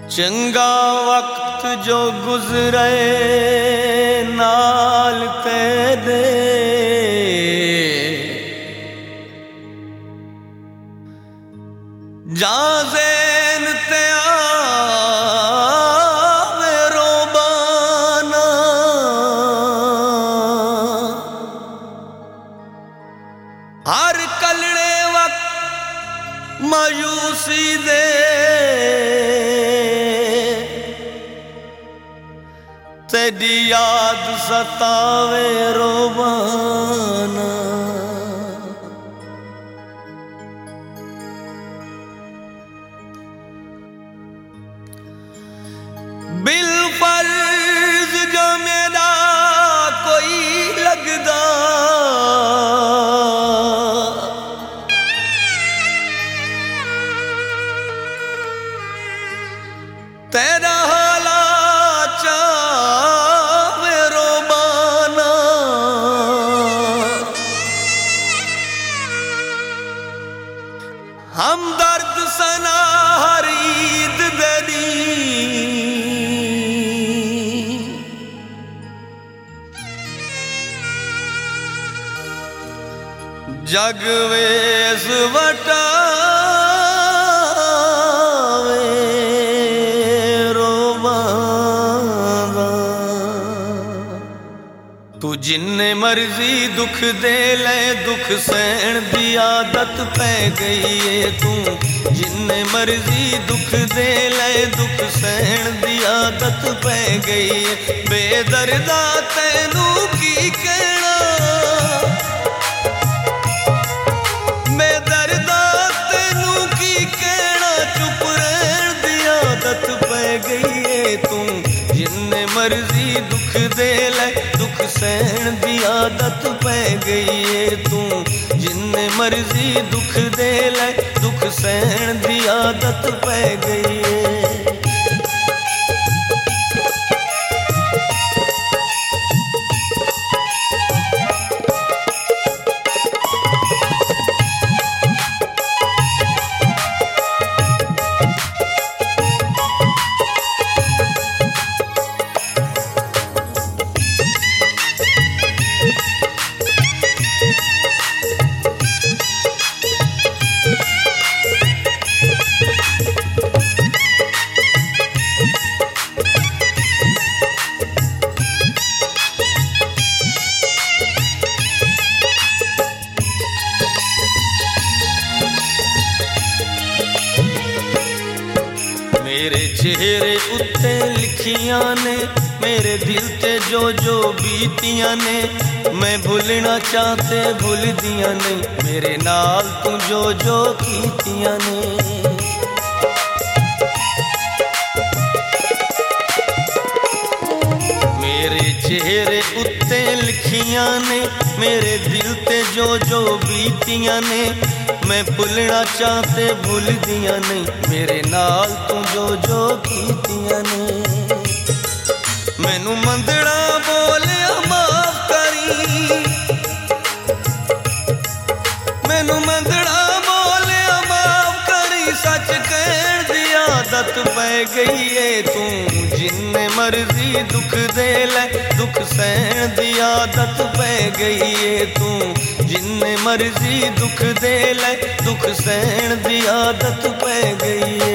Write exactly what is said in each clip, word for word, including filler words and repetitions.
चंगा वक्त जो गुजरे नाल तेरे, जां ज़ैन ते आवे रोबाना, हर कलड़े वक्त मायूसी दे तेरी याद सतावे रोबाना। बिल फर्ज जो मेरा कोई लगदा, तेरा हाला चावे रोबाना। हम दर्द सना हर ईद दरी, जग वेस वटावे रोबाना। तू जिन्ने मर्जी दुख दे ले, दुख सहन दी आदत पै गई है। तू जिन्ने मर्जी दुख दे ले, दुख सहन दी आदत पै गई है। बेदर्दा तैनू की कहना, बेदर्दा तैनू की कहना, चुप रहन दी आदत पै गई है। तू जिन्ने मर्जी दुख दे ले, दुख सहन दी आदत पै गई है। तू जिन्ने मर्जी दुख दे ले, दुख सहन दी आदत पै गई है। मेरे चेहरे उत्ते लिखियां ने, मेरे दिल ते जो जो बीतियां ने, मैं भूलना चाहते भूल दियां ने, मेरे नाल तू जो जो कीतियां ने। मेरे चेहरे उत्ते लिखियां ने, मेरे दिल ते जो जो बीतियां ने, मैं भुलना चाहते भूल दिया नहीं, मेरे नाल तू जो जो कीतियां ने। मैनू मंदड़ा बोलिया माफ करी, मैनू मंदड़ा बोलिया माफ करी, सच कहन दी आदत पै गई है। तू जिन्ने मर्जी दुख दे ले, दुख सहन दी आदत पै गई है। तू जिन्ने मर्जी दुख दे ले, दुख सहन दी आदत पै गई है।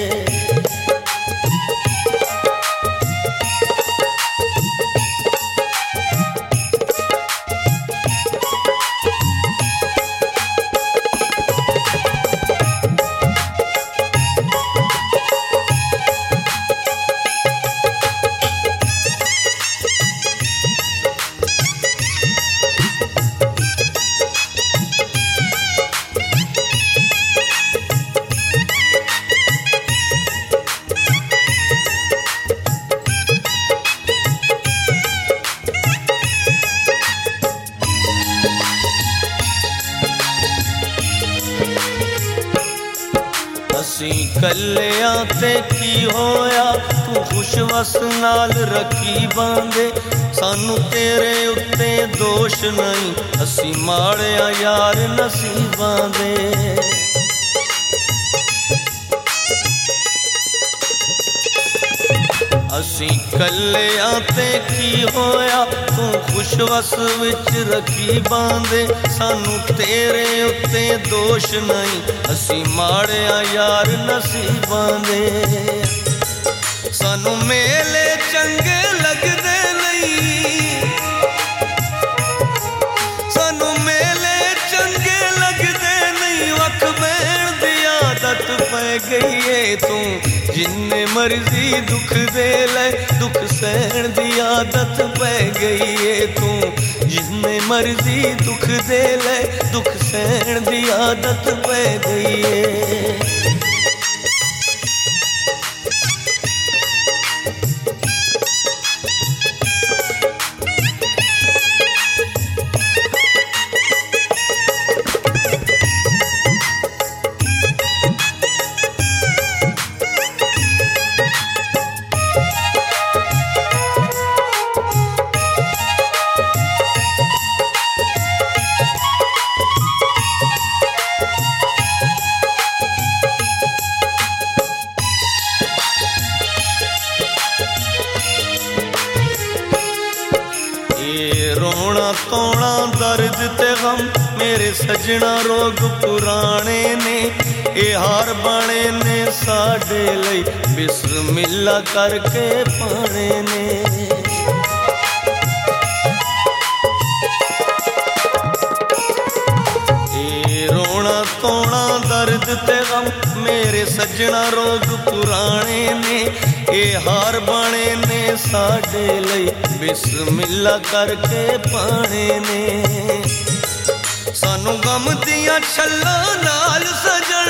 असी कल्लिया ते की होया, तू खुश वस नाल रखी बांधे, सानू तेरे उत्ते दोष नहीं, असी माड़िया यार नसीबां दे। असी कल्लियां ते की होया तू खुशवस विच रखी बांधे सानू तेरे उत्ते दोष नहीं असी माड़िया यार नसीबां दे सानू मेले चंगे लगदे नहीं सानू मेले चंगे लगदे नहीं वख बैण दी आदत पै गई है तू जिन्ने मर्जी दुख दे ले दुख सहन दी आदत पै गई है तू जिन्ने मर्जी दुख दे ले दुख सहन दी आदत पै गई है रोना तोना दर्द ते गम मेरे सजना रोग पुराने ने ए हार बने ने साडे लई बिस्मिल्ला करके पाने ने ए रोना तोना दर्द ते गम मेरे सजना रोग पुराने ने ए हार बने ने साडे लई बिस्मिल्ला करके पाने ने सानू गम दियां छल्लां नाल सजण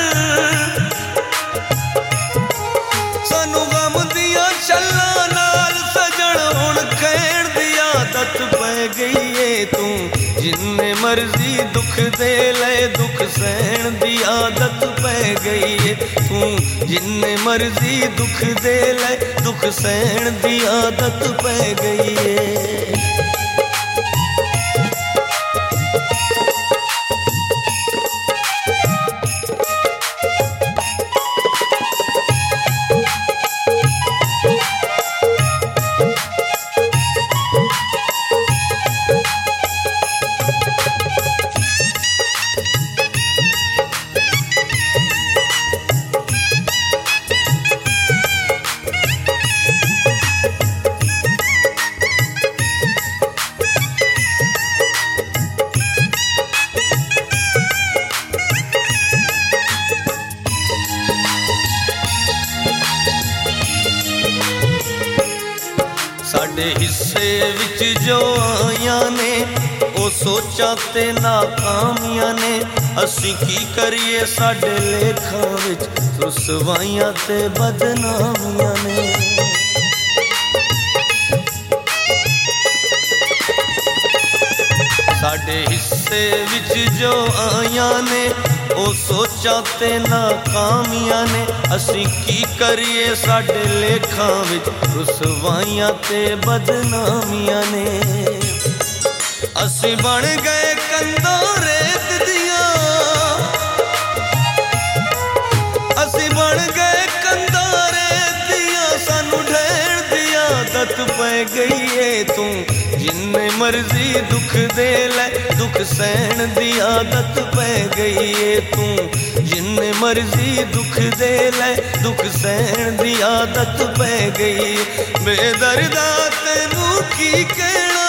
सानू गम दियां छल्लां नाल सजण हुण खैण दी आदत पै गई है तू जिन्ने मर्जी दुख दे ले दुख सहन दी आदत पै गई है तू जिन्ने मर्जी दुख दे ले दुख सहन दी आदत पै गई है साडे हिस्से विच जो आया ने ओ सोचा ते नाकामियां ने असी की करिए साडे लेखां विच रुसवाइयां ते बदनामियां ने साडे हिस्से विच जो आया ने ओ सोचा ते नाकामियां ने असी की करिए साडे लेखां विच रुसवाइयां ते बदनामियां ने असी बन गए कंधों रेत दियां असी बन गए कंधों रेत दियां सानू ढेर दी आदत पै गई है तू जिन्ने मर्जी दुख दे ले दुख सहन दी आदत पै गई है तू जिन्ने मर्जी दुख दे ले दुख सहन दी आदत पै गई बेदर्दा तैनू की कहना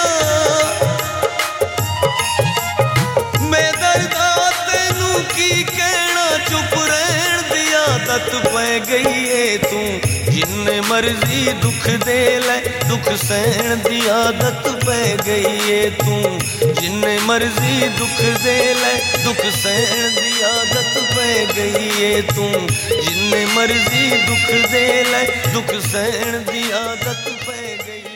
बेदर्दा तैनू की कहना चुप रहन दी आदत पै गई है तू जिन्ने मर्जी दुख दे ले दुख सहन दी आदत पै गई है तू जिन्ने मर्जी दुख दे ले दुख सहन दी आदत पै गई है तू जिन्ने मर्जी दुख दे ले दुख सहन दी आदत पै गई